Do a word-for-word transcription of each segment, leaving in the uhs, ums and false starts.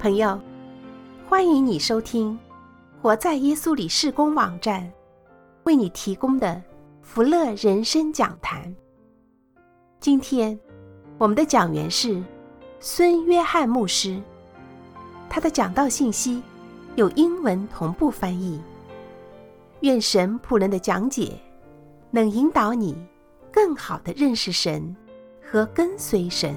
朋友，欢迎你收听活在耶稣里事工网站为你提供的福乐人生讲坛。今天我们的讲员是孙约翰牧师，他的讲道信息有英文同步翻译。愿神仆人的讲解能引导你更好地认识神和跟随神。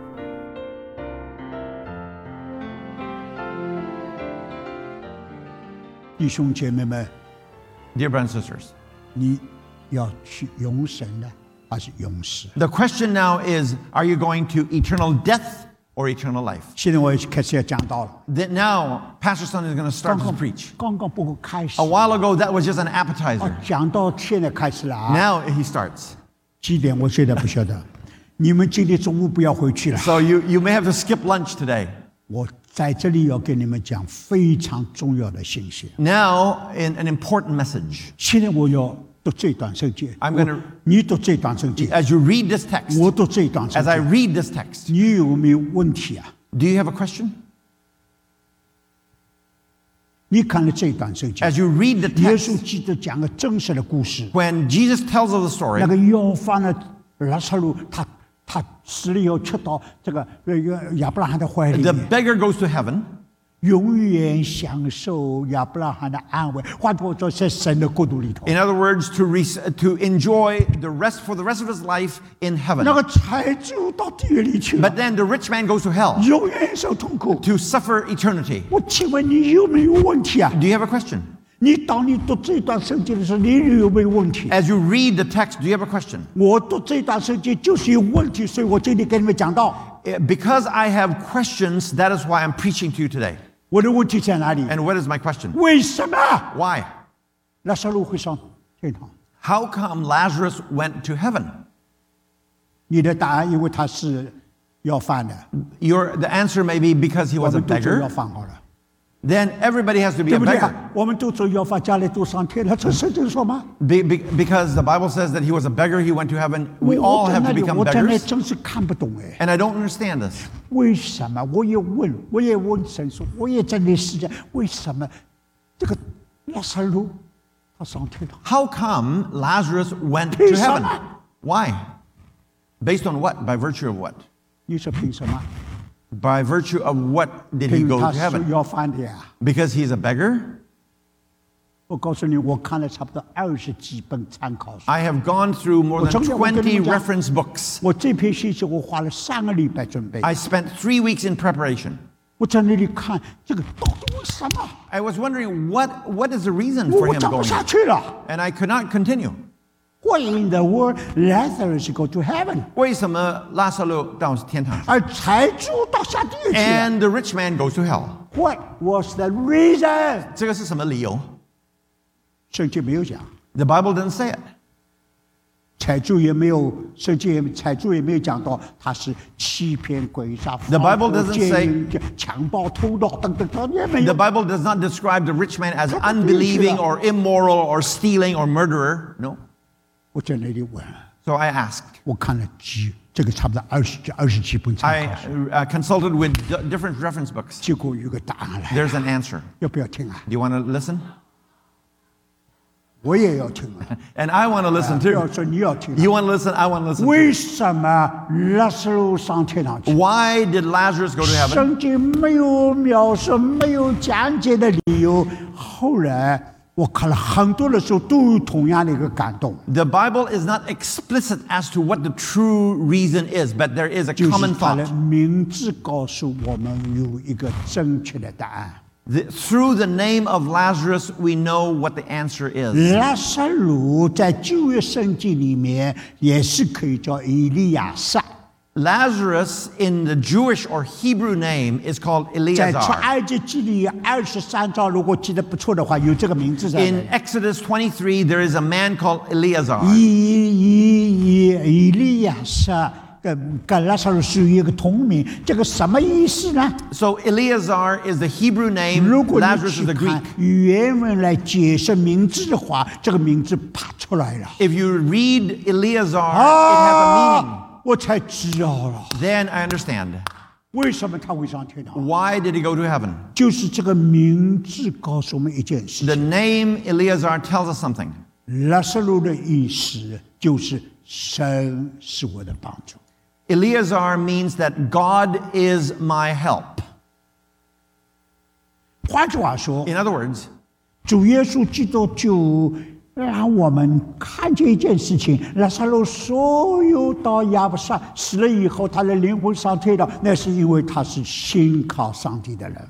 弟兄姐妹们 Dear brothers and sisters, 你要去永生呢，还是永死？ the question now is, are you going to eternal death or eternal life? 现在我也开始要讲到了。 That now, Pastor Sun is going to start to preach. 刚刚不过开始 A，while ago, that was just an 哦 appetizer. 讲到现在开始了啊。 Now he starts. 几点？我现在不晓得。你们今天中午不要回去了。 So you, you may have to skip lunch today. 我在这里要跟你们讲非常重要的信息。 Now, in an important message. 现在我要读这段圣经。 I'm gonna- 我你读这段圣经， As you read this text, 我读这段圣 as I 经。 read this text, 你有没有问题啊？ do you have a question? 你看了这段圣经， As you read the 耶稣 text, 基督讲个真实的故事。 when Jesus tells of the story, 那个要饭的拉撒路，他他死了以后，去到这个那个亚伯拉罕的怀里 the 面， beggar goes to heaven, 永远享受亚伯拉罕的安慰。换句话说，在神的国度里头， in other words, to, re- to enjoy the rest for the rest of his life in heaven. 那个财主到地狱里去了， But then the rich man goes to hell 永远受痛苦。 to suffer eternity. 我请问你有没有问题啊？ Do you have a question? 你当你读这段圣经的时候，你有没有问题？ As you read the text, do you have a question? 我读这段圣经就是有问题，所以我今天跟你们讲到 Eh, Because I have questions, that is why I'm preaching to you today. 我的问题在哪里？ And what is my question? 为什么 Why? 拉撒路会上天堂？ How come Lazarus went to heaven? 你的答案，因为他是要饭的， Your, the answer may be because he 我 was a 们都做要 beggar. 饭好了， Then everybody has to be 对 a 不对 beggar. 啊？我们都做要饭，将来都上天了，这圣经说吗？ Be, be, because the Bible says that he was a beggar, he went to heaven. We 我 all 我在 have 那 to 里， become 我在那 beggars. 真是看不懂哎， And I don't understand this. 为什么？我也问，我也问神说，我也在那时间，为什么这个拉撒路他上天堂？ How come Lazarus went to 凭什 heaven? 么？ Why? Based on what? By virtue of what? 你说凭什么？ By virtue of what did he 凭 go 他 to 是 heaven? 要饭的呀。 Because he's a beggar? 我告诉你，我看了差不多二十几本参考书。 I have gone through more than 我真的，我跟你们讲， twenty reference books. 我这篇信息我花了三个礼拜准备。 I spent three weeks in preparation. 我在那里看这个到底为什么？ I was wondering what, what is the reason 我 for 我 him 讲不 going? 下去了。 And I could not continue. What in the world Lazarus go to heaven？ 为什么拉撒路到天堂？ 而财主到下地狱去了。 And the rich man goes to hell. What was the reason？ 这个是什么理由？ 圣经没有讲， The Bible doesn't say it. 财主也没有，圣经也财主也没有讲到他是欺骗、诡诈、 The Bible doesn't 奸淫强暴、偷盗等等，他也没 The 有。 Bible does not describe the rich man as unbelieving or immoral or stealing or murderer. No. 我在那里问， So I asked. 我看了几，这个差不多二十几、二十几本参 I 考书， uh, consulted with d- different reference books. 结果有个答案来， There's an answer. 要不要听啊？ Do you want to listen? 我也要听啊！ And I want to listen 要 too. 说你要听啊、 You want to listen? I want to listen 为 too. 什么拉撒路上天堂去？ Why did Lazarus go to heaven? 圣经没有描述，没有讲解的理由。后来我看了很多的时候，都有同样的一个感动， The Bible is not explicit as to what the true reason is, but there is a 就是 common 他的 thought. 名字告诉我们有一个正确的答案。 The, through the name of Lazarus, we know what the answer is. 拉撒路在旧约圣经里面也是可以叫以利亚撒， Lazarus in the Jewish or Hebrew name is called 在出 Eleazar. 埃及记里二十三章，如果记得不错的话，有这个名字在 In 那里。 Exodus twenty-three, there is a man called Eleazar. 以以以以利亚撒跟跟拉撒路是有一个同名，这个什么意思呢？ So Eleazar is the Hebrew name, 如果你 Lazarus 去 is the 看 Greek. 原文来解释名字的话，这个名字爬出来了。 If you read Eleazar, it has a meaning. 我才知道了， Then I understand. 为什么他会上天堂？ Why did he go to heaven? 就是这个名字告诉我们一件事 The 情。 name Eleazar tells us something. 拉撒路的意思就是神是我的帮助。 Eleazar means that God is my help. 换句话说， In other words, 主耶稣基督就让我们看见一件事情：拉撒路所有到亚伯上死了以后，他的灵魂上天堂，那是因为他是信靠上帝的人。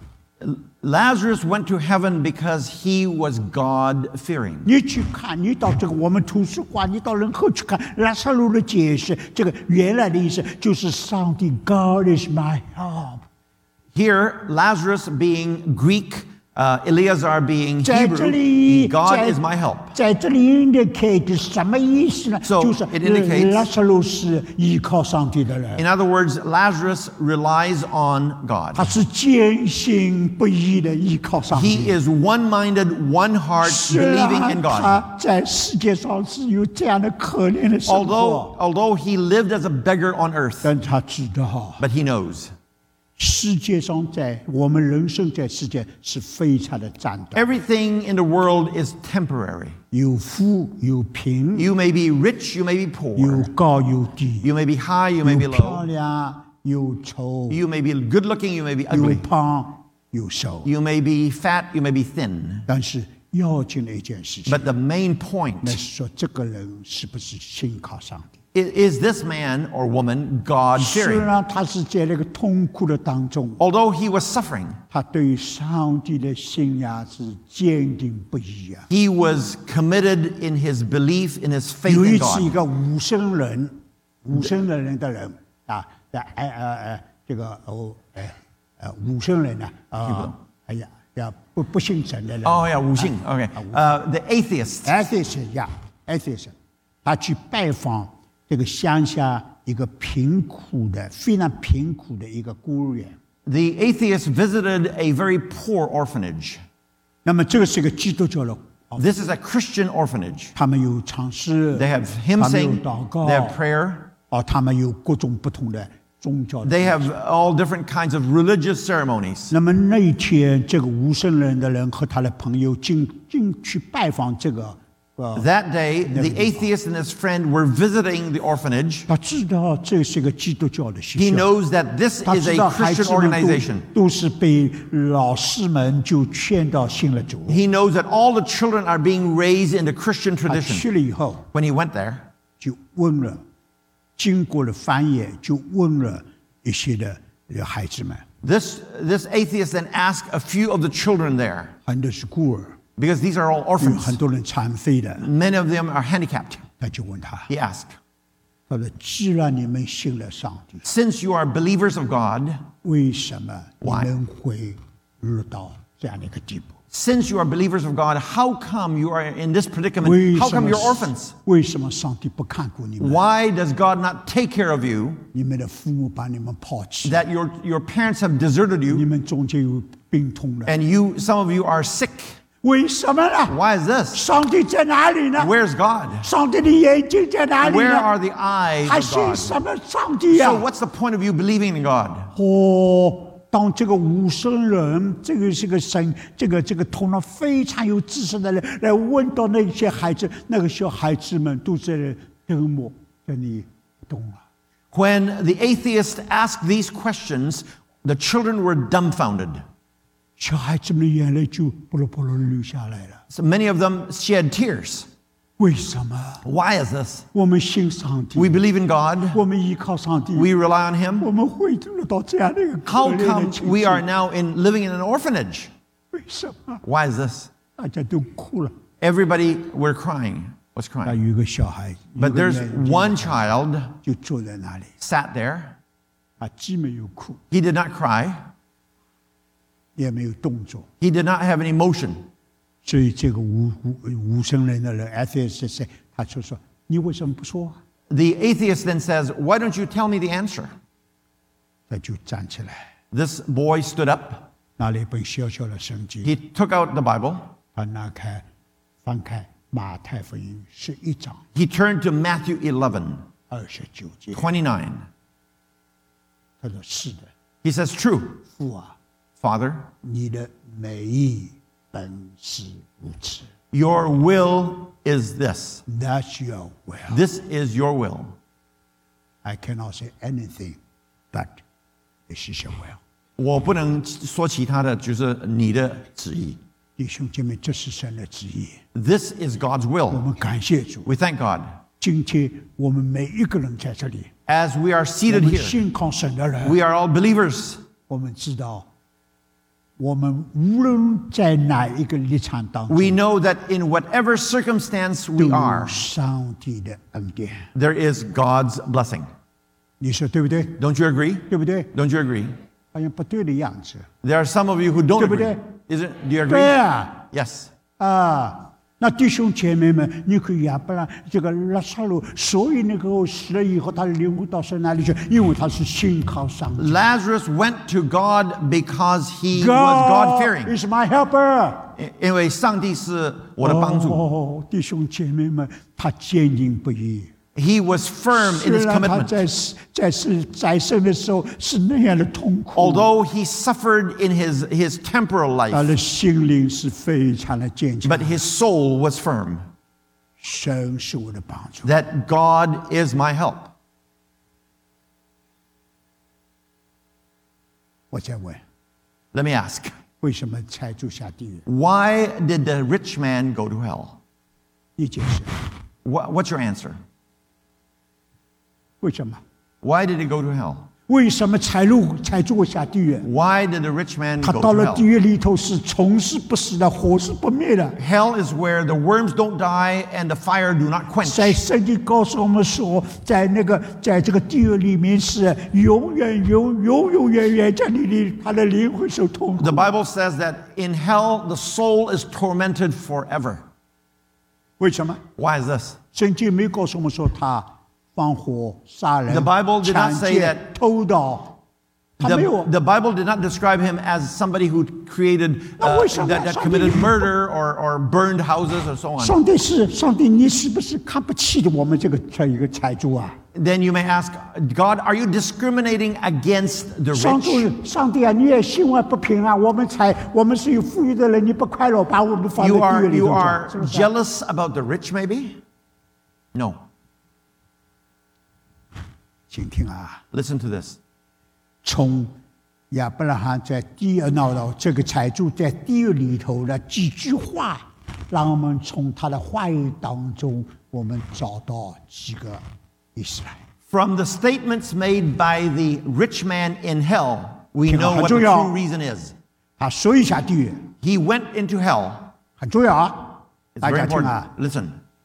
Lazarus went to heaven because he was God-fearing. 你去看，你到这个我们图书馆，你到任何去看拉撒路的解释，这个原来的意思就是上帝 God is my help。 Here, Lazarus being Greek, uh, Eleazar being 在这 Hebrew, 里， God 在 is my help. 在这里 indicate 什么意思呢？ So 就是 it indicates- 拉撒路是依靠上帝的人。 In other words, Lazarus relies on 他 God. 是坚信不疑的依靠上 He 帝。 is one-minded, one heart, 虽 believing 然 in God. 他在世界上是有这样的可怜的生 Although, 活， although he lived as a beggar on earth, 但他知道 but he knows. 世界上在我们人生在世界是非常的战斗， Everything in the world is temporary. 有富有贫， You may be rich, you may be 有 poor. 高有低， You may be high, you may be 有漂 low. 亮有丑， You may be good looking, you may be 有 ugly. 胖有瘦。 You may be fat, you may be thin. 但是要紧的一件事情， But the main 那 point 是说这个人是不是信靠上帝？ is, is this man or woman God 虽 fearing? 然他是在那个痛苦的当中， Although he was suffering, 他对于上帝的信仰是坚定不移啊。 he was committed in his belief, in his faith 有 in 一次，一 God. 个无神人，无神的人的人啊，在哎呃呃这个哦哎呃无神人呢啊，哎呀呀不不信神的人 Oh yeah, Wu Xing. Okay. Uh, the atheist. ，atheist 呀 atheist，他去拜访这个乡下一个贫苦的、非常贫苦的一个孤儿院。 The atheist visited a very poor orphanage. 那么这个是一个基督教的， This is a Christian orphanage. 他们有唱诗， They have hymn 他们有 sing, 祷告， they have prayer, 哦，他们有各种不同的宗教的。 they have all different kinds of religious ceremonies. 那么那一天，这个无神人的人和他的朋友进进去拜访这个，呃， That day, the atheist and his friend were visiting the orphanage. 他知道这是一个基督教的 He 学校， knows that this 他 is 知 a 道孩 Christian 子们 organization. 都都是被老师们就劝到信了主。 He knows that all the children are being raised in the Christian 他 tradition. 去了以后， When he went there, 就问了，经过了翻译，就问了一些的呃孩子们， this, this atheist then asked a few of the children there, 很多是孤儿， because these are all 有 orphans. 很多人残废的， Many of them are handicapped. 他就问他， He asked, 他说：“既然你们信了上帝， since you are believers of God, 为什么你 Why? 们会落到这样的一个地步？ since you are believers of God, how come you are in this 为 predicament? How 什 come 么 you're orphans? 为什么上帝不看顾你们？ Why does God not take care of you? 你们的父母把你们抛弃， That your, your parents have deserted 你 you, 们中间有病痛的， and you, some of you are sick. 为什么呢？ Why is this? 上帝在哪里呢？ Where's God? 上帝的眼睛在哪里 Where 呢？ are the eyes 还 of 信 God? 什么上帝呀、 So what's the point of you believing in God? 哦，当这个无神人，这个是个神，这个这个头脑非常有知识的人来问到那些孩子，那个小孩子们都在等我，在你懂了。 When the atheist asked these questions, the children were dumbfounded. 小孩子们的眼泪就扑噜扑噜流下来了。 So many of them shed tears. 为什么？ Why is this? 我们信上帝， We believe in God. 我们依靠上帝， We rely on Him. 我们会落到这样的一个可 How 怜的 come 情 we 景 are now in living in an orphanage? 为什么？ Why is this? 大家都哭了。 Everybody were crying. Was 那 crying. 有一个小孩， But 有个 there's 眼睛 one child 就坐在那里， sat there. 他既没有哭， He did not cry. 也没有动作。 He did not have any motion. 所以这个无无无神人的人 atheist 他就说：“你为什么不说？” The atheist then says, "Why don't you tell me the answer?" 他就站起来， This boy stood up. 拿了一本小小的圣经， He took out the Bible. 他拿开翻开马太福音十一章 He turned to Matthew eleven, 二十九节， twenty-nine. 他说：“是的， He says, true. 父啊， Father, 你的美意本是如此。 your will is this. That's your will. This is your will. I cannot say anything, but this is your will. 我不能说其他的，就是你的旨意。 弟兄姐妹，这是神的旨意。 This is God's 我 will. 们感谢主。 We thank God. 今天我们每一个人在这里， As we are 我 seated 们 here, 信靠神的人， we are all believers. 我们知道，我们无论在哪一个立场当中， We know that in whatever circumstance 都 we 有 are, 上帝的恩典。 there is God's blessing. 你说对不对？ Don't you agree? 对不对？ Don't you agree? 好像不对的样子。 There are some of you who don't 对不 agree. 对？ Is it? Do you 对 agree? 啊， Yes. 啊。那弟兄姐妹们，你可以亚伯拉这个拉撒路，所以那个死了以后，他的灵魂到神那里去，因为他是信靠上帝。 Lazarus went to God because he was God God-fearing. is my helper。 因为上帝是我的帮助。 哦，弟兄姐妹们，他坚定不移。 He was firm in 虽 his 然他 commitment. 在在世在生的时候是那样的痛苦， Although he suffered in his, his temporal 他 life, 的心灵是非常的坚强。 but his soul was firm. 神是我的帮助。 That God is my help. 我再问， Let me ask, 为什么财主下地狱？ why did the rich man go to hell? 你解释， What, what's your answer? 为什么？ Why did he go to hell? 为什么财路财主会下地狱？ Why did the rich man 他 go 到 to 了地 hell? 狱里头是虫是不死的，火是不灭的。 Hell is where the worms don't die and the fire do not quench. 在圣经告诉我们说，在那个在这个地狱里面是永远永永永远远在里里，他的灵魂受痛苦 The。Bible says that in hell the soul is tormented forever. 为什么？ Why is this? 圣经没告诉我们说他放火杀人、 The Bible did not 抢 say 劫 that-、 偷盗，他没有 The,。the Bible did not describe him as somebody who created, uh, 那为什么？ that, that 上帝- committed murder or, or burned houses or so on. 上帝是上帝，你是不是看不起我们这个这一个财主啊？ Then you may ask, God, are you discriminating against the 上 rich? 帝，上帝啊，你也心怀不平啊！我们才我们是有富裕的人，你不快乐，把我们放在 You 地 are, 狱里 you 头 are 去，是不是啊？ jealous about the rich, maybe? No. 请听啊， Listen to this. 从亚伯拉罕在地狱闹到这个财主在地狱里头的几句话，让我们从他的话语当中，我们找到几个意思来。 From the statements made by the rich man in hell, we know what the 很重要。 true reason is. 他所以下地狱 He went into hell. 很重要啊， It's 大 very 家听 important. 啊。 Listen,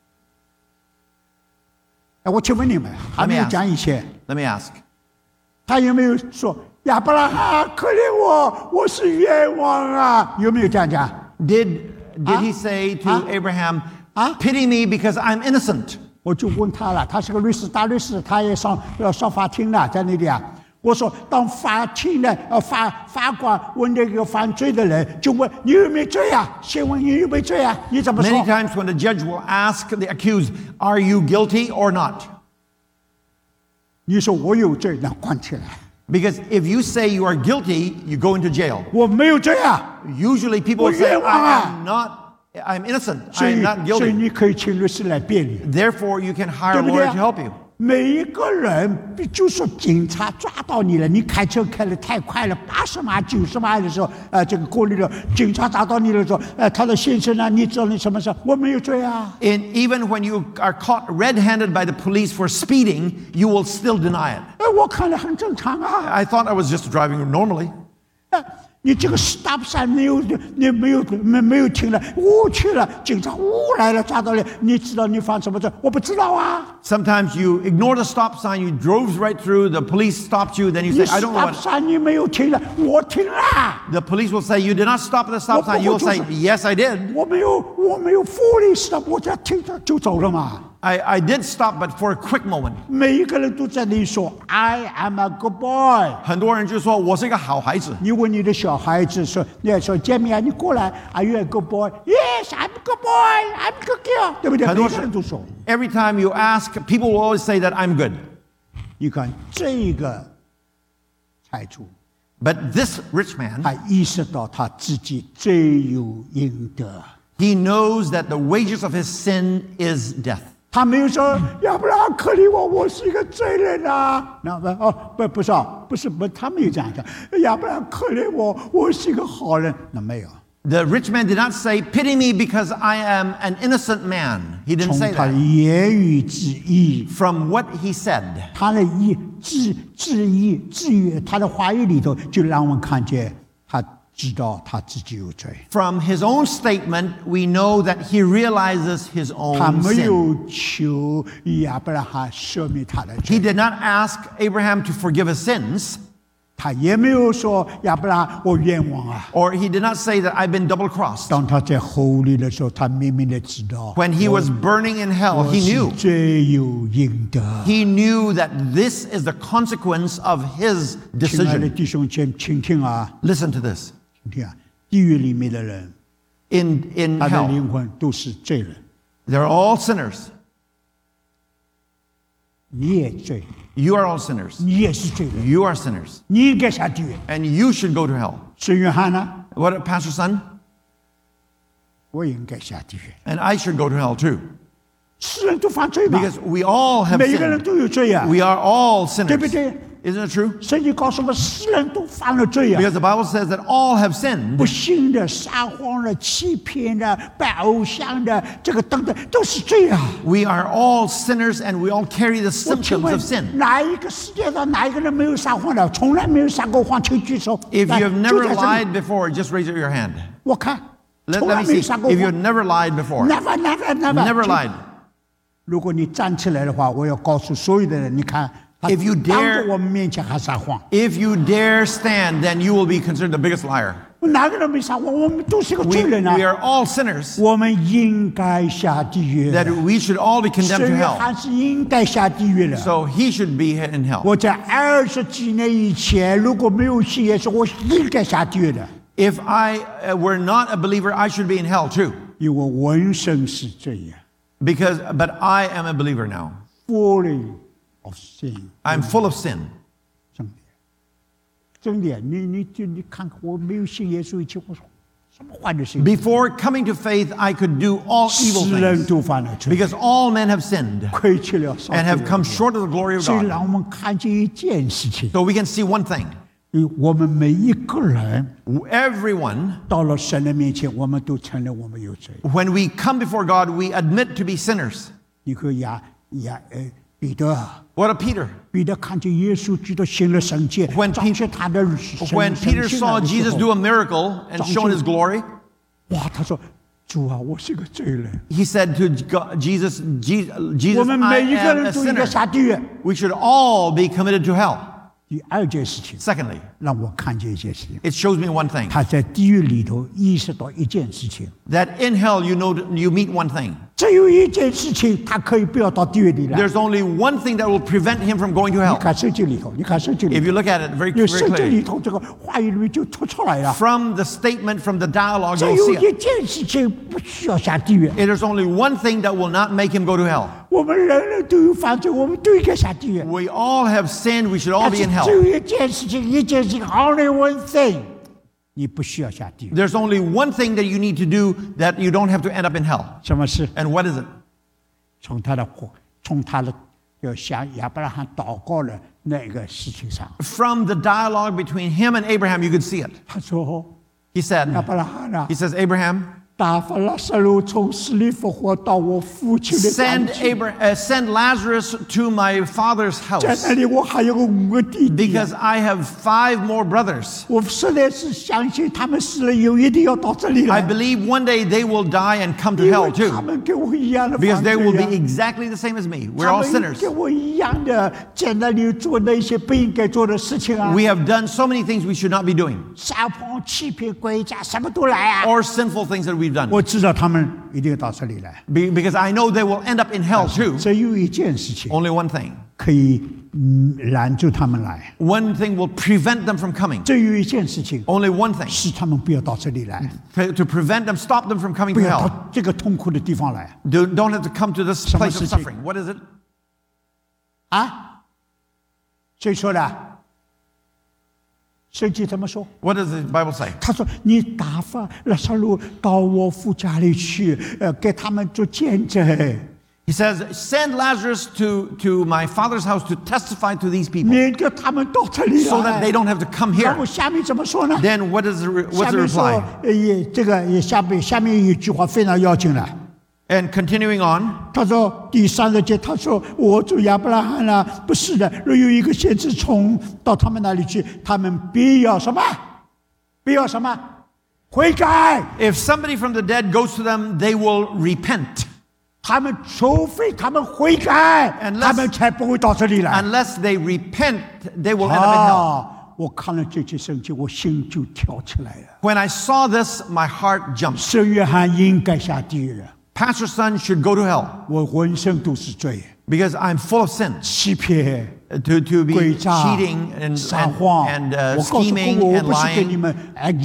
哎，我请问你们，还没有讲以前， let me ask. 他有没有说亚伯拉罕可怜我，我是冤枉啊？有没有这样讲？ Did, did Huh? he say to Huh? Abraham, Huh? pity me because I'm innocent? 我就问他了，他是个律师，大律师，他也上要上法庭了，在那里啊。我说，当法庭的呃法法官问那个犯罪的人，就问你有没有罪啊？先问你有没有罪啊？你怎么 Many 说？ times when the judge will ask the accused, are you guilty or not? 你说我有罪，那关起来。 Because if you say you are guilty, you go into jail. 我没有罪啊， Usually people 我 say, 冤枉啊。 I am not, I'm innocent, 所 I 以 am not 所以 guilty. 你可以请律师来辩理。 Therefore, you can hire 对 a 不对 lawyer to 啊 help you.？ 每一个人，就说警察抓到你了，你开车开得太快了，八十码、九十码的时候，呃，这个过滤了，警察抓到你的时候，呃，他的先生啊，你知道你什么事？我没有罪啊。 And even when you are caught red-handed by the police for speeding, you will still deny it. 哎，我看了很正常啊。 I thought I was just driving normally. 哎，你这个 stop sign 没有，你没有没没有停了，我去了，警察呜来了，抓到你，你知道你犯什么罪？我不知道啊。 Sometimes you ignore the stop sign, you drove right through, the police stopped you, then you 你 say, I don't know stop what. sign 你没有停了，我停了。 The police will say, you did not stop at the stop sign. You will say, yes, I did. 我没有，我没有 fully stop，我只要停着就走了嘛。 I, I did stop, but for a quick moment. 每一个人都在那里说 "I am a good boy"。 很多人就说我是一个好孩子。 你问你的小孩子说，你要说 Jamie 啊，你过来 ，Are you a good boy? Yes, I'm a good boy. I'm a good girl， 对不对？每很多个人都说。 Every time you ask, people will always say that I'm good. 你看这个财主， But this rich man, 他意识到他自己罪有应得。 he knows that the wages of his sin is death. 他没有说亚伯拉罕可怜我，我是一个罪人啊。那不哦不不是哦，不是不，他没有这样讲。亚伯拉罕可怜我，我是一个好人。那没有。 The rich man did not say, "Pity me because I am an innocent man." He didn't 从 say 他的 that. 言语之意， From what he said, 他的意字字意字语，他的话语里头，就让我们看见他知道他自己有罪。 from his own statement, we know that he realizes his 他 own 没 sin. 有求亚伯拉罕赦免他的 He 罪， did not ask Abraham to forgive his sins, 他也没有说亚伯拉罕我冤枉啊。 or he did not say that I've been double crossed. 当他在火里的时候，他明明的知道， When he was burning in hell, 我 he 是 knew. 罪有应得。 He knew that this is the consequence of his 亲爱的 decision. 弟兄姐妹，请听啊， Listen to this. 请听啊，地狱里面的人， In, in 他的 hell, 灵魂都是罪人， they're all sinners. 你也罪人， You are all sinners. 你也是罪人， You are sinners. 你应该下地狱。 And you should go to hell. 孙约翰呢？ What, Pastor Son? 我应该下地狱。 And I should go to hell too. 世人都犯罪嘛， Because we all have 每一个人 sinned. 都有罪啊， We are all 对不 sinners. 对？ Isn't it true? 圣经告诉我们，世人都犯了罪啊。 Because the Bible says that all have sinned. 不信的、撒谎的、欺骗的、拜偶像的，这个等等，都是罪啊！ We are all sinners and we all carry the 我请 symptoms 问 of sin. 哪一个世界上哪一个人没有撒谎的？从来没有撒过谎，请举手。 If 来 you have 就 never 在这里 lied before, just raise your hand. 我看 Let, 从 let 来 me 没有 see. 撒过 If 谎 you've never lied before, ，never never never never 就 lied. 如果你站起来的话，我要告诉所有的人，你看，他 If you 当 dare- 着我们面前还撒谎， If you dare stand, then you will be considered the biggest liar. 哪个人没撒谎？我们都是个 We, 罪人 we 啊！ are all sinners. 我们应该下地狱。 That we should all be condemned 所 to 以 hell. 还是应该下地狱的。 So he should be in hell. 我在二十几年以前，如果没有信耶稣，我应该下地狱的， If I uh, were not a believer, I should be in hell too. 因为我浑身是罪呀。 Because, but I am a believer now. Full of sin， I'm full of sin. 真的，真的，你你就你看看，我没有信耶稣以前，我说什么坏的事情， Before coming to faith, I could do all evil 世人 things. 都犯了罪， Because all men have sinned 亏缺了上 and 帝 have 的 come 荣耀 short of the glory of 所以 God. 让我们看见一件事情， So we can see one thing. 我们每一个人 Everyone, 到了神的面前，我们都承认我们有罪。 when we come before God, we admit to be sinners. 你看亚亚呃彼得。 What of Peter? 彼得看见耶稣基督行了神迹， When 彰显他的神 When 神 Peter 性 saw 的时 Jesus 候 do a miracle and shown his glory, 哇，他说：“主啊，我是个罪人， he said to God, Jesus, Je- 我 Jesus, 们 I 每一个 am 人 a 都应该 sinner. 下地狱。 We should all be committed to hell. ” 第二件事情， Secondly, 让我看见一件事情， it shows me one thing. 他在地狱里头意识到一件事情， That in hell, you know, you meet one thing. 只有一件事情，他可以不要到地狱里来。 There's only one thing that will prevent him from going to 你 hell. 看圣经里头，你看圣经里 If 头， you look at it very, 有 very 圣经里 clearly, 头这个话语里面就突出来了， from the statement, from the dialogue, 只 you'll 有 see 一 it. 件事情不需要下地狱。 There's only one thing that will not make him go to hell. 我们人人都有犯罪，我们都应该下地狱。 We all have sinned. We should all 但 be 是 in 只 hell. 有一件事情，一件事情 ，only one thing，你不需要下地狱。 There's only one thing that you need to do that you don't have to end up in hell. 什么事？ And what is it? 从他的活，从他的要向亚伯拉罕祷告的那个事情上， From the dialogue between him and Abraham, you could see it. 他说 He said, 亚伯拉罕啊 he，says, Abraham, 打发拉撒路从死里复活到我父亲的家 send 去， Abra- uh, send Lazarus to my father's 在 house 那里我还有个五个弟弟啊、 because I have five more brothers. 我实在是相信他们死了以后一定要到这里 I 来， believe one day they will die and come to 因 hell 为他 too 们跟我一样的 because 犯 they 罪 will 啊 be exactly the same as me. We're 他 all 们 sinners. 跟我一样的在那里做那些不应该做的事情啊， We have done so many things we should not be doing 撒谎、欺骗、诡诈，什么都来啊！ or sinful things that we've done 我知道他们一定要到这里来。 Be- because I know they will end up in hell too. 只有一件事情 Only one thing. 可以嗯拦住他们来， One thing will prevent them from coming. 只有一件事情 Only one thing. 使他们不要到这里来， To to prevent them, stop them from coming 不 to 要 hell. 到这个痛苦的地方来 Do, don't have to come to this 什么 place of 事情？ suffering. What is it? 啊！谁说的？ 圣经怎么说？ What does the Bible say? 他说：“你打发拉撒路到我父家里去，呃，给他们做见证。” He says, send Lazarus to, to my father's house to testify to these people 免得他们到这里 so that 来。 they don't have to come 然 here. 后下面怎么说呢？ Then what is the, re- 下 what's the 面说 reply?， 呃，也这个也下面下面一句话非常要紧了。 And continuing on, 他说第三十节，他说我主亚伯拉罕啊，不是的，若有一个先知从到他们那里去，他们必要什么？必要什么？悔改。 if somebody from the dead goes to them, they will repent. 他们除非他们悔改， Unless- 他们才不会到这里来。 Unless they repent, they will end up in hell. 啊！我看了这节圣经，我心就跳起来了。 When I saw this, my heart jumped. 圣约翰应该下地狱了， Pastor Son should go to hell 我浑身都是罪， because I'm full of sin. 欺骗、 To, to be 诡诈、 cheating and, 撒 and, 谎。 and uh, 我告诉各 scheming 位，我 and 不是给你 lying. 们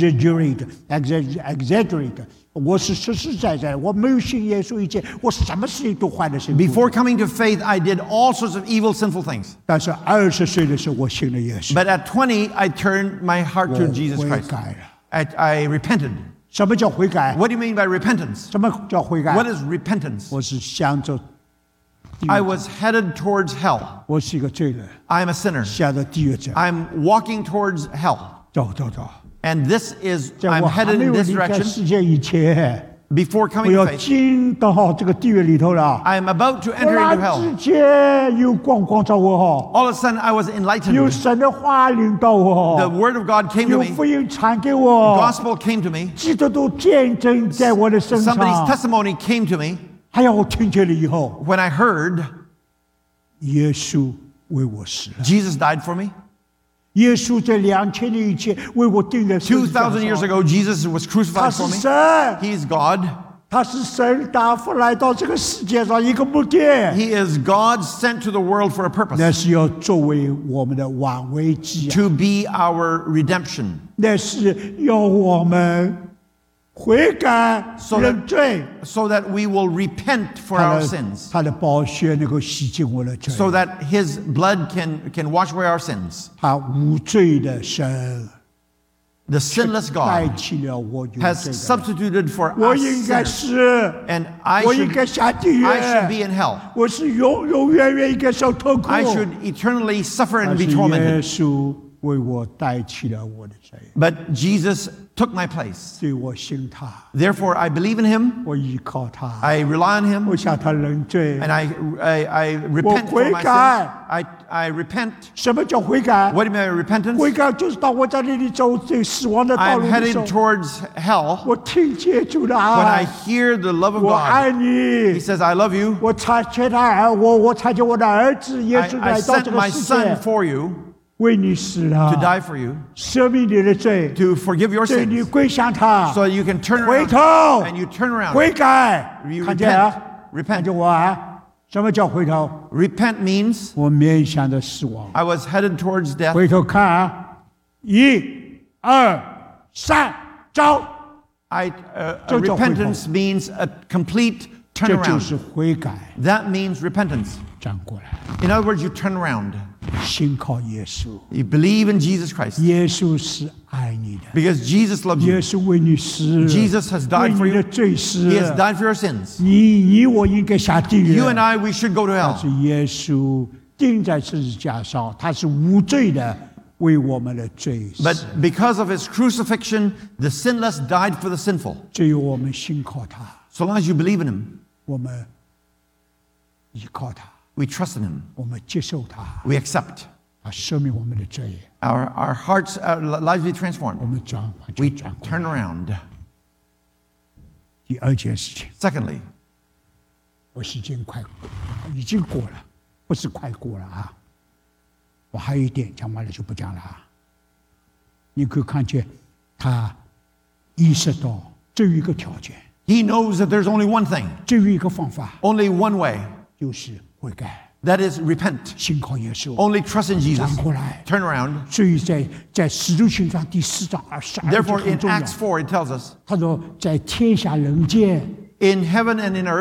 exaggerate、exaggerate、exaggerate。我是实实在在，我没有信耶稣以前，我什么事情都坏的行。 Before coming to faith, I did all sorts of evil, sinful things. 但是二十岁的时候，我信了耶稣， But at twenty, I turned my heart to 我 Jesus 悔 Christ. 改了。 I, I repented. 什么叫悔改？ What do you mean by repentance? 什么叫悔改？ What is repentance? 我是向着地狱 I was headed towards hell. 我是一个罪人， I'm a sinner. 向着地狱走， I'm walking towards hell. 走走走。 And this is, 在 I'm 我还 headed 没 in 有 this 离开 direction 世界以前， before 我 coming 要 to faith. 进到这个地狱里头了。 I'm about to 忽 enter 然 into hell. 之间有光光照我哈， All of a sudden, I was 有 enlightened. 神的话领导 The 我， word of God came to 有 me. 福音传给我， Gospel came to me. 基督都见证在我的身 Somebody's 上。 testimony came to me 还有我听见了以后， when I heard 耶稣为我死了， Jesus died for me. 耶稣在两千年以前为我定的十 Two 字架 thousand years 上， ago, Jesus was 他 crucified 是 for me. 神， He's God. 他是神答复来到这个世界上一个目的， He is God sent to the world for a 那 purpose, 是要作为我们的挽回祭啊， to be our redemption, 那是要我们悔改 So that- 认罪， so that we will repent for 他 our 的 sins, 他的宝血能够洗净我的罪， so that His blood can, can wash away our sins. 他无罪的神 The sinless 代 God 替了我有 has 罪的， substituted for 我 us 应该 sinners, 是， and I 我应 should, 该下地狱， I should be in hell. 我是永永远远应该受痛苦， I should eternally suffer 但 and 是 be 耶 tormented. 稣为我代替了我的罪， But Jesus took my place. 所以我信他， Therefore, I believe in Him. 我依靠他， I rely on 我 Him, 向他认罪。 and I, I, I repent for my 悔改。 sins. I, I repent. 什么叫悔改？ What do you mean by repentance? 悔改就是当我在那里走这死亡的道 I'm 路的时 headed 候， towards hell 我听见主的 when I 爱， hear the love of 我 God. 爱 He 你， says, I love you. 我差遣他儿，我我差遣我的儿子耶 I, 稣 I 来到 sent 这个 my 世 son 界， for you 为你死 to 了， die for you, 赦免你的罪， to forgive your 对你 sins, 归向他， so that you can turn 回 around 头 and you turn around. 悔改， You 看见啊？ repent. 看 Repent. 见我啊？什么叫回头？ Repent means 我面向着死亡， I was headed towards death. 回头看啊，一、二、三，走。 I, uh, 这叫悔改。 repentance means a complete 这就 turnaround. 是悔改， That means repentance. 转过来， In other words, you turn around. 信靠耶稣。 You believe in Jesus Christ 耶稣是爱你的， because Jesus loves 耶 you. 稣为你死， Jesus has 为 died for 你的 you. 罪死 He has。died for your sins. 你你我应该下地狱， You and I, we should go to 但是 hell. 耶稣钉在十字架上，他是无罪的，为我们的罪死。 But because of his crucifixion, the sinless died for the sinful. 只有我们信靠他， So long as you believe in him, 我们依靠他， we trust in him, 我们接受他， we accept. 他赦免我们的罪， Our, our hearts, our lives be transformed. 我们转完 We 全转过 turn 来。 around. 第二件事情， Secondly, 我时间快已经过了，不是快过了啊！我还有一点讲完了就不讲了啊！你可以看见他意识到只有一个条件， he knows that there's only one thing, 只有一个方法， only one way. 就是悔改， That is repent. 信靠耶稣， Only trust in 转 Jesus. 过来。 Turn around. 所以在在使徒行传第四章二十二节 Therefore, 很 in 重要。 Acts four, it tells us, 他说，在天下人间， in heaven and in earth,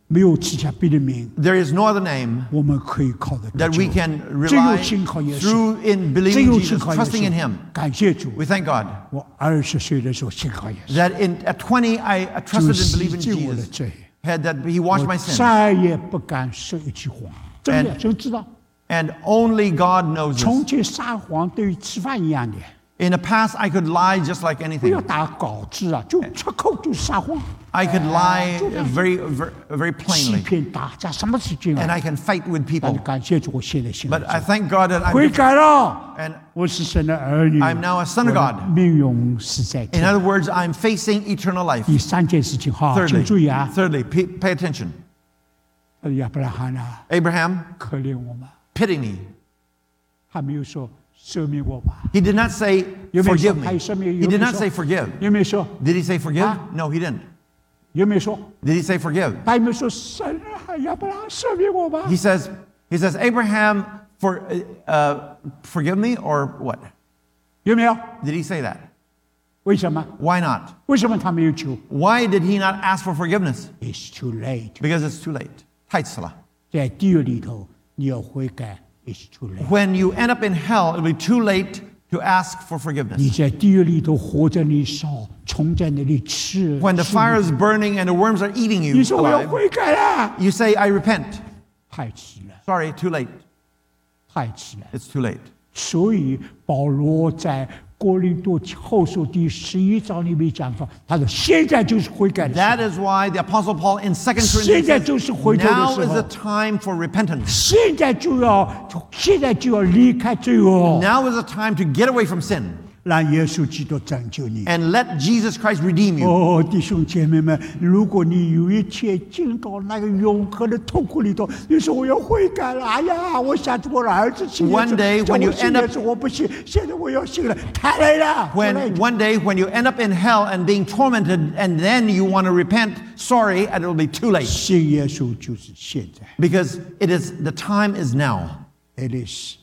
没有赐下别的名， There is no other name 我们可以靠得得 that 救 we can 只有 rely 信靠耶稣， through in 只 believing 有 Jesus, 信靠耶 trusting in 稣 Him. 感谢主， We thank God 我二十岁的时候信靠耶稣， that in, at twenty I 主 trusted and 洗 believed in 净我的 Jesus, 罪， had that He washed 我 my sins. 再也不敢说一句谎，真的，真知道。 And only God knows this. 从前撒谎对于吃饭一样的， In the past, I could lie just like 不要 anything. 打稿子啊，就出口就撒谎， I could lie very, very, very 欺 plainly. 骗打架，什么事情 And 啊？ I can fight with 但是 people. 感谢主，我现在信了 But I 主， thank God that 悔 I'm 改了， and 我是神的儿女 I'm now a son of 我的 God. 命运是在 in 天。 other words, I'm facing eternal life. 第三件事情哈，请 Thirdly, 注意啊， thirdly, pay, pay attention. 呃亚伯拉罕啊， Abraham, 可怜我们， pity me. 他没有说赦免我吧？ He did not say, 有没有说 forgive 还 me. 有赦免？ He 有没 did 有 not 说 say forgive. 有没有说？ Did he say forgive? Huh? No, he didn't. 有没有说？ Did he say forgive? 他有没有说神啊，亚伯拉罕赦免我吧？ He says, he says, Abraham, for, uh, forgive me or what? 有没有？ Did he say that? 为什么？ Why not? 为什么他没有求 Why did he not ask for forgiveness? ？It's too late。 Because it's too late. 太迟了。 在地狱里头，你要悔改，It's too late。 When you end up in hell, it'll be too late to ask for 你 forgiveness. 在地狱里头活在那里烧，虫在那里吃。 When the 吃 fire is burning and the worms are eating 你 you 说我要 alive, 悔改了， you say, I repent. 太迟了， Sorry, too late. 太迟了。 It's too late. 所以保罗在哥林多后书第十一章里面讲说，他说现在就是悔改的时 That 候， is why the Apostle Paul in Second 现 Corinthians 在 says, 就是回头的 now 时 is 候 the，time for repentance. 现在就要，现在就要离开罪恶， Now is the time to get away from sin 让耶稣基督拯救你。 and let Jesus Christ redeem you. 哦，弟兄姐妹们，如果你有一天进到那个永恒的痛苦里头，你说我要悔改了，哎呀，我想着我的儿子信耶稣 One day 叫 when 我 you 信 end 耶 up- 稣，我不信，现在我要信了，太累了。太累 When one day when you end up in hell and being tormented and then you want to repent, sorry, and it will be too late 信耶稣就是现在 because it is the time is now. ，It is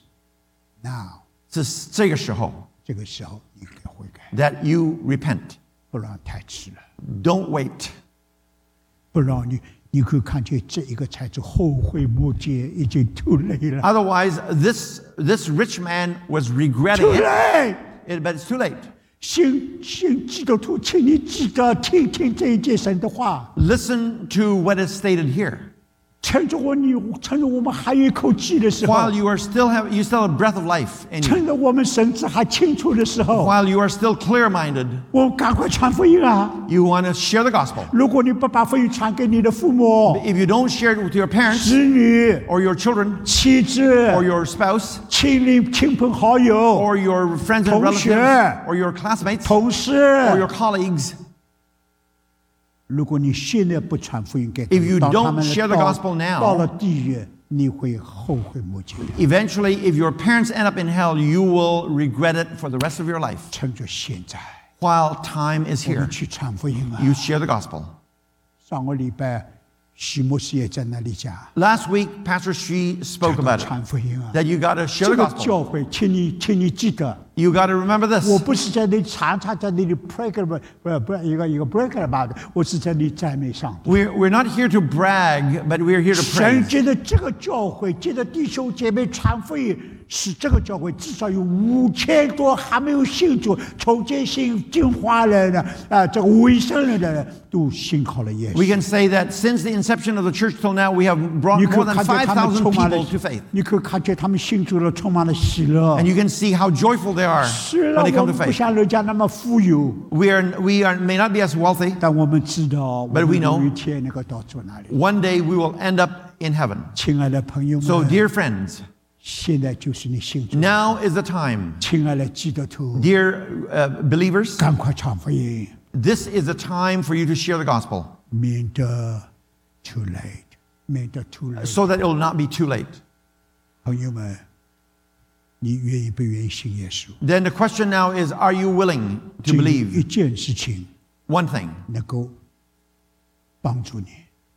now， 这是这个时候这个时候你该悔改， that you repent. 不然太迟了， Don't wait. 不然你你可以看见这一个才是后悔莫及，已经 too late 了 Otherwise, this this rich man was regretting ，too it, late。 it- but it's too late. 信信基督徒，请你记得听听这一节神的话。 Listen to what is stated here. 趁着我你趁着我们还有一口气的时候， While you are still have you still have breath of life in you. 趁着我们神志还清楚的时候， While you are still clear-minded, 我们赶快传福音啊！ you want to share the gospel. 如果你不把福音传给你的父母、 If you don't share it with your parents 子女、 or your children 妻子、 or your spouse 亲邻、亲朋好友、 or your friends and 同学 relatives or your classmates 同事 or your colleagues, 如果你现在不传福音给他 If you 们，到他 don't 们 share the 到 gospel now 到了地狱，你会后悔莫及的。 eventually, if your parents end up in hell, you will regret it for the rest of your life. 趁着现在， While time is 我们 here, 去传福音啊！ you share the gospel. 上个礼拜，许牧师也在那里讲， Last week, Pastor Shi spoke about it, 传福音啊！ that you got to share 这 the 个 gospel. 教会，请你，请你记得， You got to remember 我 this. 不是在那里常常在那里 break 不不不一个一个 break about，我是在那里赞美上帝。 We're, we're not here to brag, but we're here to 神 praise. 觉得这个教会，觉得弟兄姐妹传福音，使这个教会至少有五千多还没有信主、重建信进化人的啊，这个卫生人的人都信靠了耶 We 稣。 can say that since the inception of the church till now, we have brought 你可 more 以 than 看见他们 five thousand 充满了 people to faith. 你可以看见他们信主了，充满了喜乐 And。you can see how joyful they are 是了， when they 我 come 们 to 不 faith. 像人家那么富有， We are, we are, may not be as wealthy. 但我们知道，我 But 们 we know 有一天能够到主那里。 One day we will end up in heaven. 亲爱的朋友 So, 们， dear friends, 现在就是你信主。 now is the time. 亲爱的基督徒， Dear uh, believers, 赶快传福音， this is the time for you to share the gospel 免得 too late，免得 too late。 so that it will not be too late. 朋友们，你愿意不愿意信耶稣？ Then the question now is, are you willing to 只有一 believe 件事情 one thing? 能够帮助你，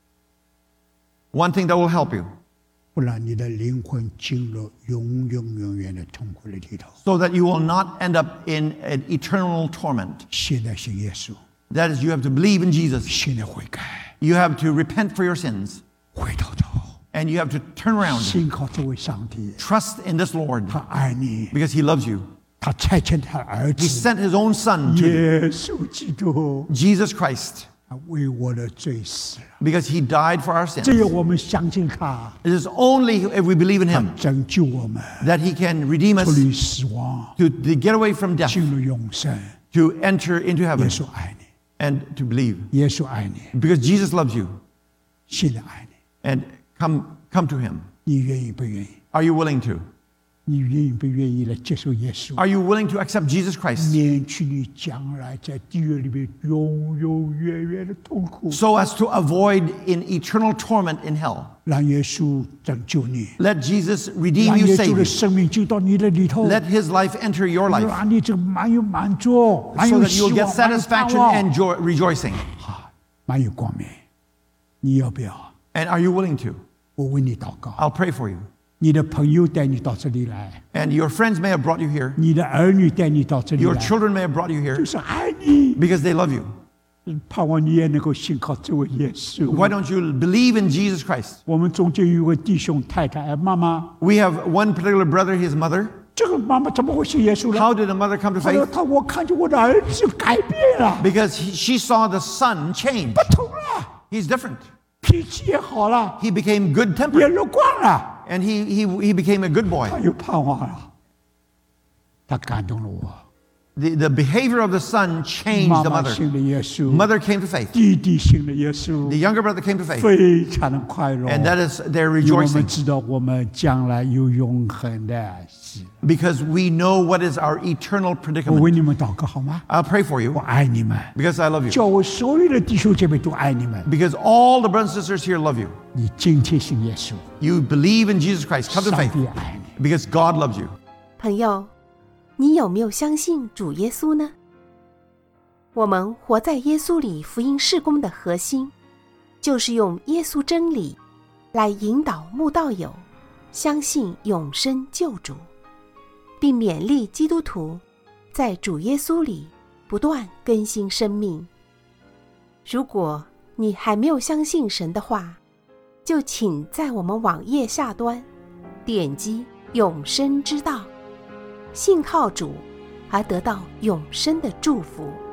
One thing that will help you 不然你的灵魂进入永永永远的痛苦的里头。 so that you will not end up in an eternal torment. 现在信耶稣， That is, you have to believe in Jesus. 现在悔改， You have to repent for your sins. 回头头， And you have to turn around. 信靠这位上帝， Trust in this Lord 他爱你， because he loves you. 他差遣他的儿 He 子 sent his own son to you, 耶稣基督， Jesus Christ, 他为我的罪死了。 because he died for our 只 sins. 有我们相信他， It is only if we believe in 他 him 拯救我们， that he can redeem 脱 us 离死亡， to, to get away from death, 进入永生。 to enter into 耶 heaven 稣爱你， and to believe. 耶稣爱你， Because Jesus loves you 信了爱你， and come, come to him. 你愿意不愿意？ Are you willing to? 你愿意不愿意来接受耶稣？ Are you willing to accept Jesus Christ 免去你将来在地狱里面永永远远的痛苦， so as to avoid in eternal torment in hell? 让耶稣拯救你， Let Jesus redeem 让 you, 耶稣 save 的 you. 生命进到你的里头， Let his life enter your life 让你这满有满足，满 so 有 that 希 you'll 望， get 满有盼 satisfaction 望， and joy, rejoicing. 啊，满有光明。你要不要？ And are you willing to? 我为你祷告。 I'll pray for you. 你的朋友带你到这里来， And your friends may have brought you here. 你的儿女带你到这里 Your 来， children may have brought you 就 here 是爱你， because they love you. 盼望你也能够信靠这位耶稣。 Why don't you believe in Jesus Christ? 我们中间有一位弟兄太太，哎妈妈， We have one particular brother, his mother. 这个妈妈怎么会信耶稣呢？ How did the mother come to 他说 faith? 他我看见我的儿子改变了， Because he, she saw the son change. 不同了， He's different. 脾气也好了， He became good 也 tempered. 乐观了， And he, he, he became a good boy. 他有盼望了，他感动了我。 The, the behavior of the son changed 妈 the 妈 mother. 信了耶稣， Mother came to faith. 弟弟信了耶稣 The，younger brother came to faith. 非常的快乐。 And that is, they're 因为我们 rejoicing 知道我们将来有永恒的喜乐。 because we know what is our eternal 我 predicament. 为你们祷告好吗？ I'll pray for 我 you 爱你们， because I love you. 叫我所有的弟兄姐妹都爱你们。 Because all the brothers and sisters here love you. 你今天信耶稣， You believe in Jesus Christ. Come to 上 faith 帝爱你。 because God loves you. 朋友，你有没有相信主耶稣呢？我们活在耶稣里福音事工的核心，就是用耶稣真理来引导慕道友相信永生救主，并勉励基督徒在主耶稣里不断更新生命。如果你还没有相信神的话，就请在我们网页下端点击永生之道，信靠主而得到永生的祝福。